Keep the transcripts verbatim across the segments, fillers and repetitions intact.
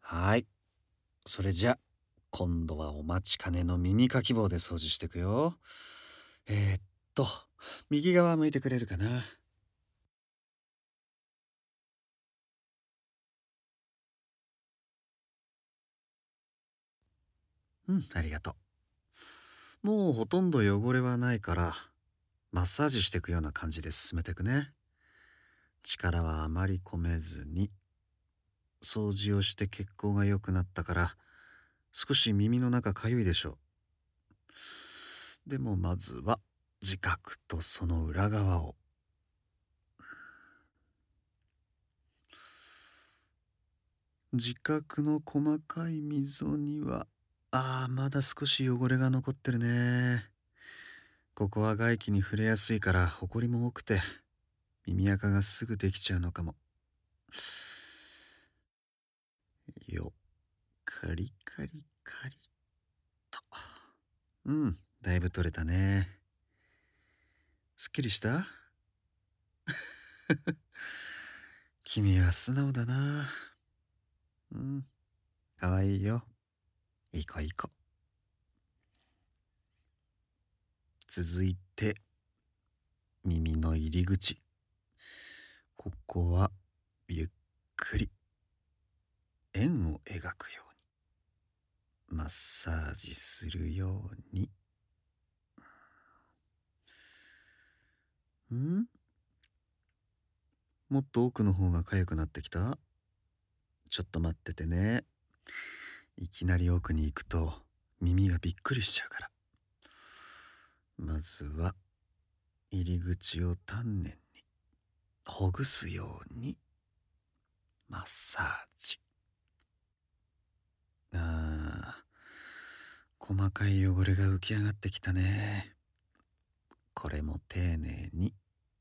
はい。それじゃ、今度はお待ちかねの耳かき棒で掃除していくよ。えーっと、右側向いてくれるかな。うん、ありがとう。もうほとんど汚れはないから、マッサージしていくような感じで進めていくね。力はあまり込めずに、掃除をして血行が良くなったから、少し耳の中かゆいでしょう。でもまずは、自覚とその裏側を。自覚の細かい溝には、ああ、まだ少し汚れが残ってるね。ここは外気に触れやすいからホコリも多くて、耳垢がすぐできちゃうのかも。よ、カリカリカリと。うん、だいぶ取れたね。すっきりした？君は素直だな。うん、かわいいよ。いい子いい子。続いて、耳の入り口。ここは、ゆっくり、円を描くように、マッサージするように。んもっと奥の方が痒くなってきた？ちょっと待っててね。いきなり奥に行くと耳がびっくりしちゃうから。まずは入り口を丹念にほぐすようにマッサージ。あー、細かい汚れが浮き上がってきたね。これも丁寧に。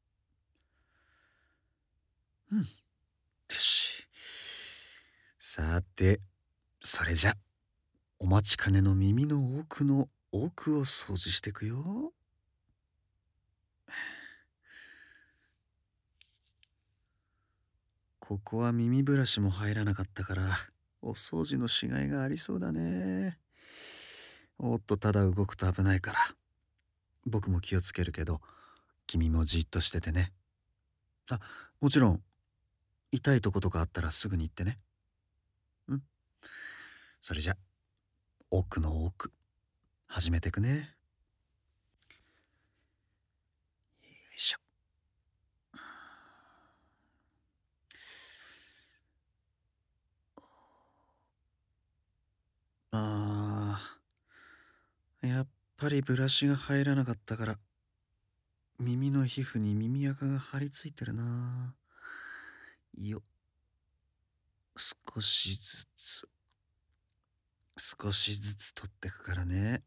うん、よし。さて、それじゃお待ちかねの耳の奥の奥を掃除していくよ。ここは耳ブラシも入らなかったから、お掃除のしがいがありそうだね。おっと、ただ動くと危ないから。僕も気をつけるけど、君もじっとしててね。あ、もちろん、痛いとことかあったらすぐに言ってね。うん。それじゃ、奥の奥、始めてくね。よいしょ。あー、やっぱりブラシが入らなかったから、耳の皮膚に耳垢が張り付いてるな。よ、少しずつ。少しずつ取ってくからね。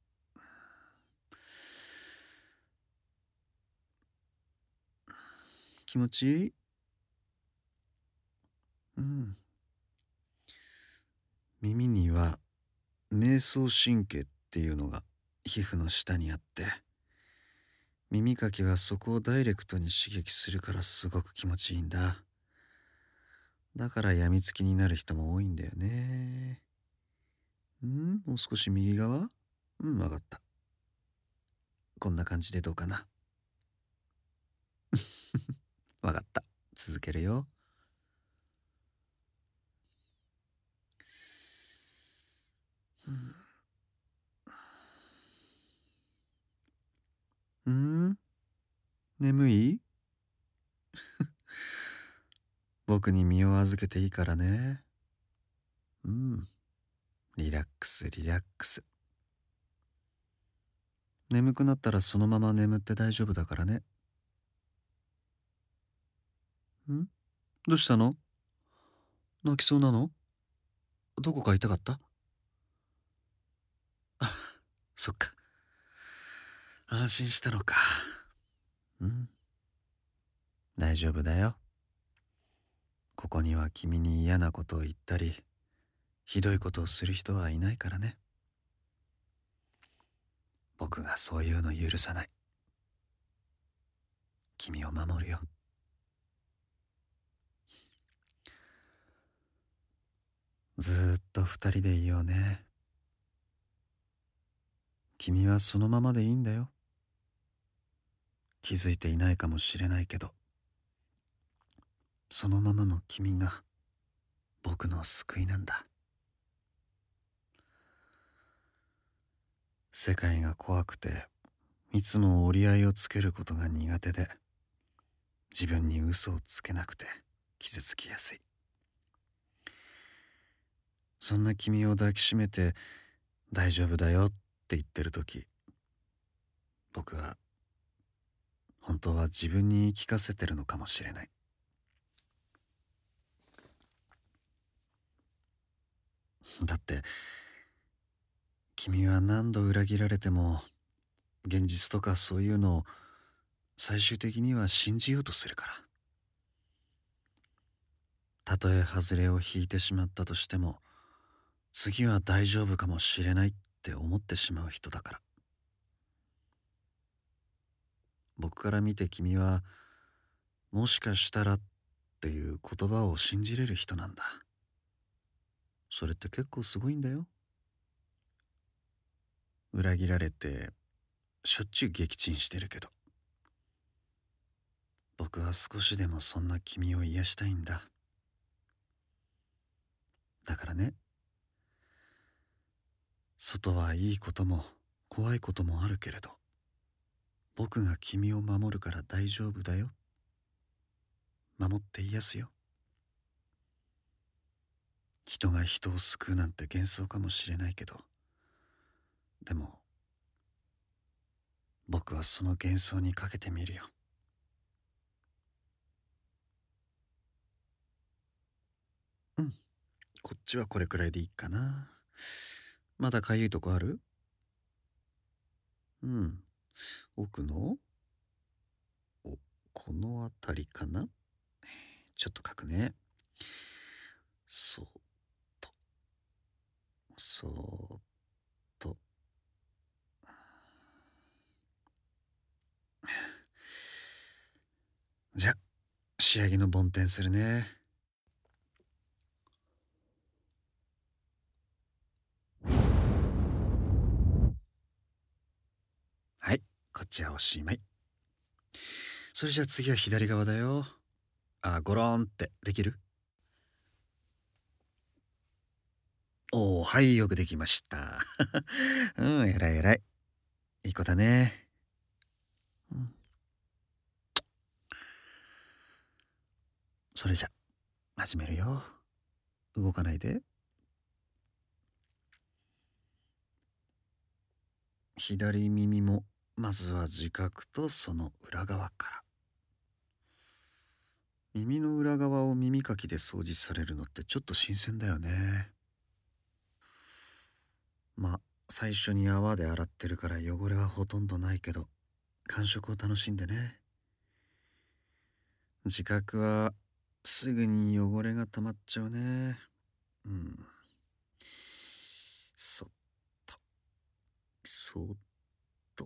気持ちいい？うん。耳には迷走神経っていうのが皮膚の下にあって、耳かきはそこをダイレクトに刺激するからすごく気持ちいいんだ。だから病みつきになる人も多いんだよね。んもう少し右側？うん、わかった。こんな感じでどうかな。わかった。続けるよ。うん、眠い？僕に身を預けていいからね。うん。リラックスリラックス。眠くなったらそのまま眠って大丈夫だからね。んどうしたの？泣きそうなの？どこか痛かった？あ、そっか。安心したのか。うん。大丈夫だよ。ここには君に嫌なことを言ったり、ひどいことをする人はいないからね。僕がそういうの許さない。君を守るよ。 ずーっと二人でいようね。君はそのままでいいんだよ。気づいていないかもしれないけど、そのままの君が僕の救いなんだ。世界が怖くて、いつも折り合いをつけることが苦手で、自分に嘘をつけなくて傷つきやすい。そんな君を抱きしめて大丈夫だよって言ってる時、僕は本当は自分に言い聞かせてるのかもしれない。だって君は何度裏切られても現実とかそういうのを最終的には信じようとするから。たとえ外れを引いてしまったとしても、次は大丈夫かもしれないって思ってしまう人だから。僕から見て君はもしかしたらっていう言葉を信じれる人なんだ。それって結構すごいんだよ。裏切られてしょっちゅう撃沈してるけど、僕は少しでもそんな君を癒したいんだ。だからね、外はいいことも怖いこともあるけれど、僕が君を守るから大丈夫だよ。守って癒すよ。人が人を救うなんて幻想かもしれないけど、でも僕はその幻想にかけてみるよ。うん、こっちはこれくらいでいいかな。まだかゆいとこある？うん、奥の、お、この辺りかな。ちょっと書くね。そーっと、そーっと。じゃ、仕上げの梵天するね。はい、こっちはおしまい。それじゃ次は左側だよ。あ、ゴローンってできる？おー、はい、よくできました。うん、偉い偉い。いい子だね。うん、それじゃ、始めるよ。動かないで。左耳も、まずは自覚とその裏側から。耳の裏側を耳かきで掃除されるのってちょっと新鮮だよね。まあ、最初に泡で洗ってるから汚れはほとんどないけど、感触を楽しんでね。自覚はすぐに汚れが溜まっちゃうね。うん。そっと、そっと。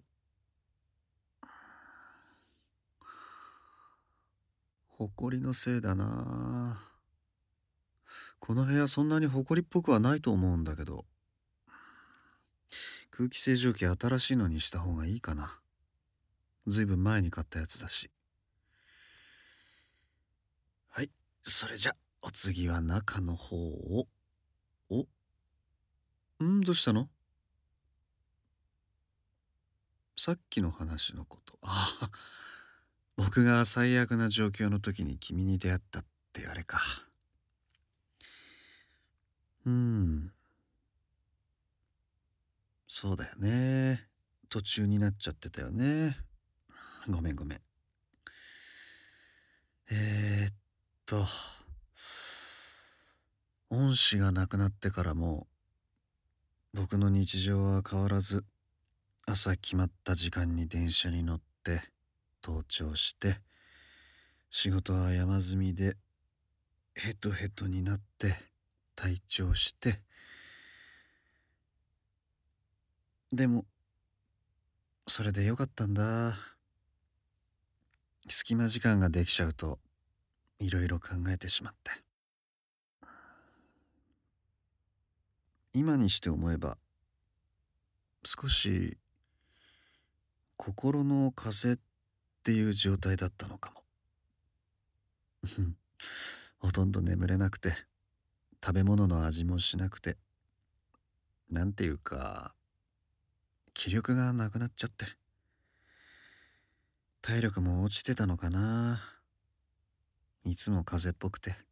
ほこりのせいだな。この部屋そんなにほこりっぽくはないと思うんだけど、空気清浄機新しいのにした方がいいかな。ずいぶん前に買ったやつだし。はい、それじゃお次は中の方を。お、んどうしたの？さっきの話のこと。ああ、僕が最悪な状況の時に君に出会ったってあれか。うーん、そうだよね。途中になっちゃってたよね。ごめんごめん。えー、っと、恩師が亡くなってからも僕の日常は変わらず、朝決まった時間に電車に乗って登庁して、仕事は山積みでヘトヘトになって退庁して、でもそれでよかったんだ。隙間時間ができちゃうといろいろ考えてしまって。 今にして思えば少し心の風邪っていう状態だったのかも。ほとんど眠れなくて、食べ物の味もしなくて、なんていうか気力がなくなっちゃって、体力も落ちてたのかな。いつも風邪っぽくて。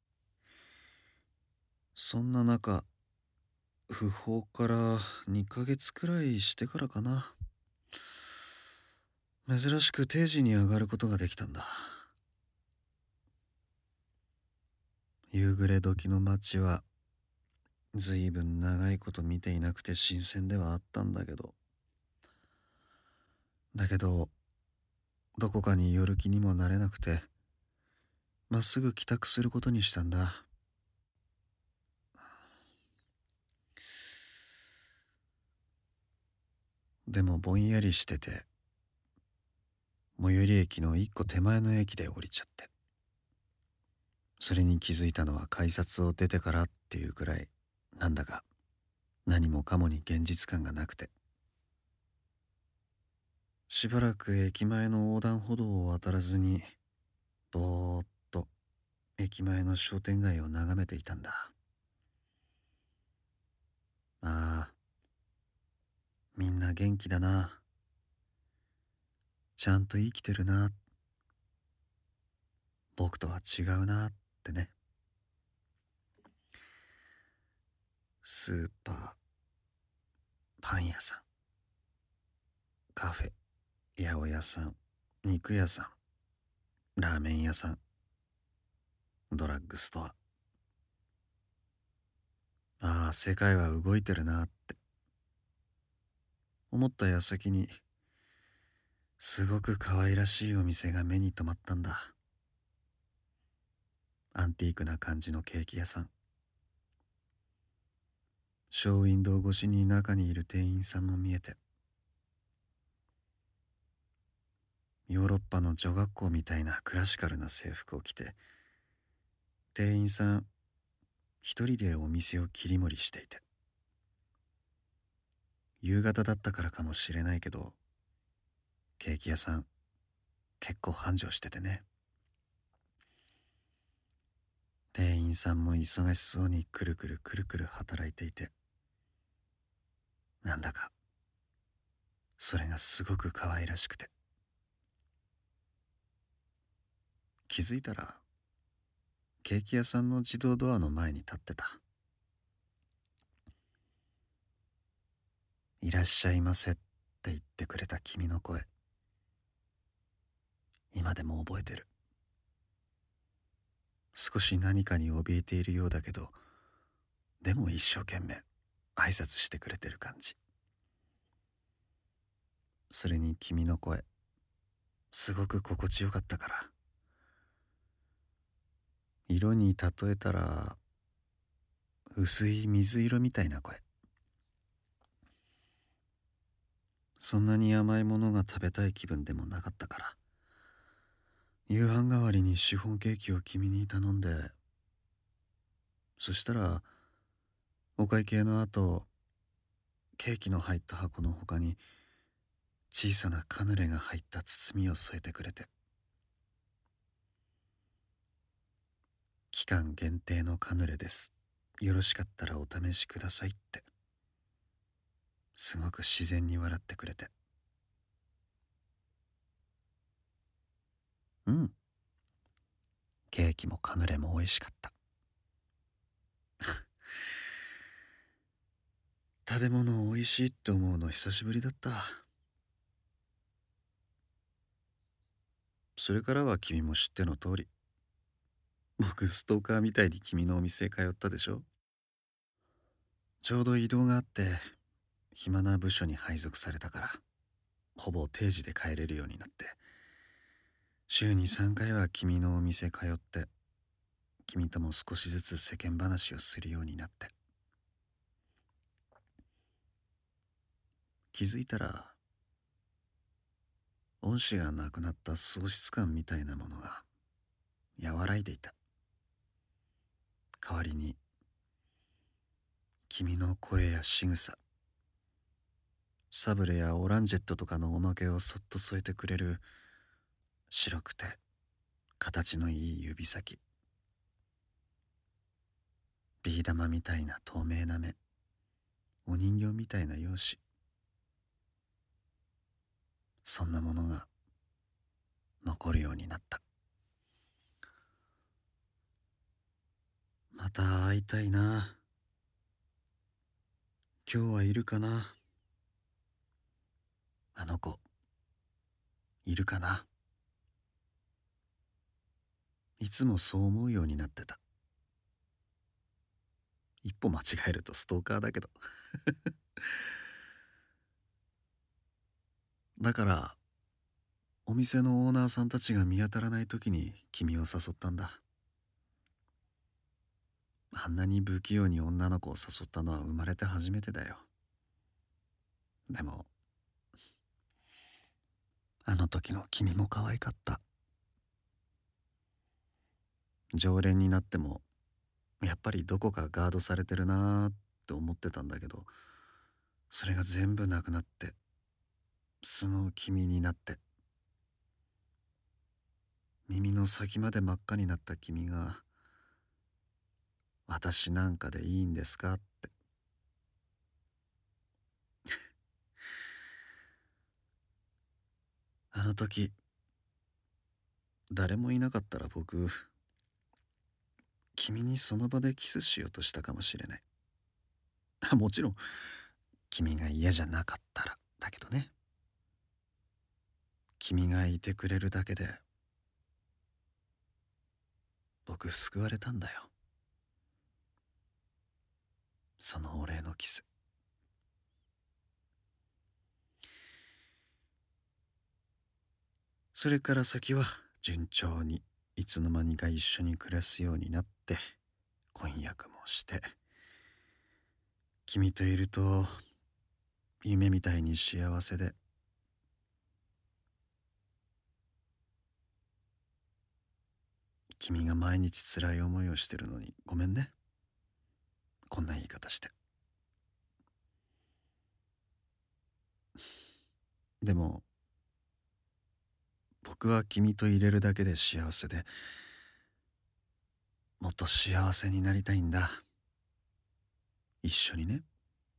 そんな中、訃報からにかげつくらいしてからかな、珍しく定時に上がることができたんだ。夕暮れ時の街はずいぶん長いこと見ていなくて新鮮ではあったんだけど、だけどどこかに寄る気にもなれなくて、まっすぐ帰宅することにしたんだ。でもぼんやりしてて、最寄り駅の一個手前の駅で降りちゃって、それに気づいたのは改札を出てからっていうくらい、なんだか何もかもに現実感がなくて、しばらく駅前の横断歩道を渡らずにぼーっと駅前の商店街を眺めていたんだ。ああ、みんな元気だな、ちゃんと生きてるな、僕とは違うなってね。スーパー、パン屋さん、カフェ、八百屋さん、肉屋さん、ラーメン屋さん、ドラッグストア。ああ、世界は動いてるなって思った矢先に、すごく可愛らしいお店が目に留まったんだ。アンティークな感じのケーキ屋さん。ショーウィンドウ越しに中にいる店員さんも見えて、ヨーロッパの女学校みたいなクラシカルな制服を着て、店員さん一人でお店を切り盛りしていて、夕方だったからかもしれないけど、ケーキ屋さん結構繁盛しててね。店員さんも忙しそうにくるくるくるくる働いていて、なんだかそれがすごく可愛らしくて、気づいたらケーキ屋さんの自動ドアの前に立ってた。いらっしゃいませって言ってくれた君の声、今でも覚えてる。少し何かに怯えているようだけど、でも一生懸命挨拶してくれてる感じ。それに君の声、すごく心地よかったから。色に例えたら薄い水色みたいな声。そんなに甘いものが食べたい気分でもなかったから、夕飯代わりにシフォンケーキを君に頼んで、そしたらお会計の後、ケーキの入った箱の他に小さなカヌレが入った包みを添えてくれて、期間限定のカヌレです、よろしかったらお試しくださいって、すごく自然に笑ってくれて、うん、ケーキもカヌレも美味しかった。食べ物を美味しいって思うの久しぶりだった。それからは君も知っての通り、僕ストーカーみたいに君のお店へ通ったでしょ。ちょうど移動があって暇な部署に配属されたから、ほぼ定時で帰れるようになって、週にさんかいは君のお店通って、君とも少しずつ世間話をするようになって、気づいたら恩師がなくなった喪失感みたいなものが和らいでいた。代わりに君の声や仕草、サブレやオランジェットとかのおまけをそっと添えてくれる白くて形のいい指先、ビー玉みたいな透明な目、お人形みたいな容姿、そんなものが残るようになった。また会いたいな。今日はいるかな。あの子いるかな。いつもそう思うようになってた。一歩間違えるとストーカーだけどだからお店のオーナーさんたちが見当たらない時に君を誘ったんだ。あんなに不器用に女の子を誘ったのは生まれて初めてだよ。でもあの時の君も可愛かった。常連になってもやっぱりどこかガードされてるなーって思ってたんだけど、それが全部なくなって素の君になって、耳の先まで真っ赤になった君が私なんかでいいんですかって。あの時誰もいなかったら僕君にその場でキスしようとしたかもしれない。もちろん君が嫌じゃなかったらだけどね。君がいてくれるだけで僕救われたんだよ。そのお礼のキス。それから先は順調にいつの間にか一緒に暮らすようになって、婚約もして、君といると夢みたいに幸せで、君が毎日辛い思いをしてるのにごめんね、こんな言い方して。でも僕は君といれるだけで幸せで、もっと幸せになりたいんだ。一緒にね。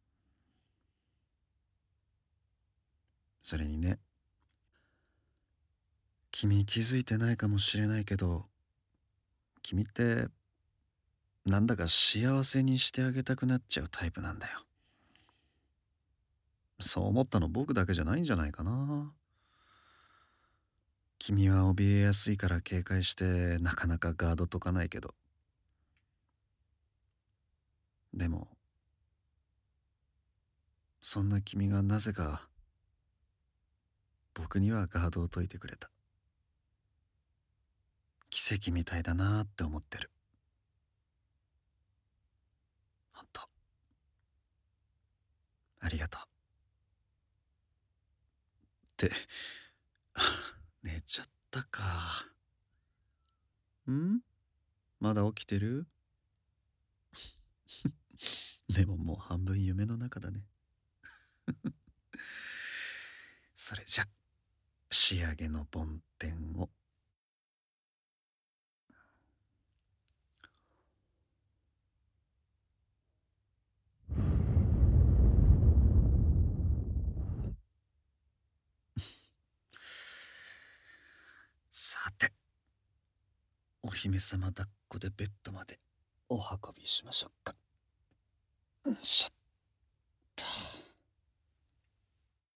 それにね、君気づいてないかもしれないけど、君ってなんだか幸せにしてあげたくなっちゃうタイプなんだよ。そう思ったの僕だけじゃないんじゃないかな。君は怯えやすいから警戒してなかなかガード解かないけど、でもそんな君がなぜか僕にはガードを解いてくれた。奇跡みたいだなって思ってる。ほんとありがとう。って寝ちゃったか。んまだ起きてる？でももう半分夢の中だね。それじゃ仕上げの梵天を。さて、お姫様抱っこでベッドまでお運びしましょうか。よいしょっ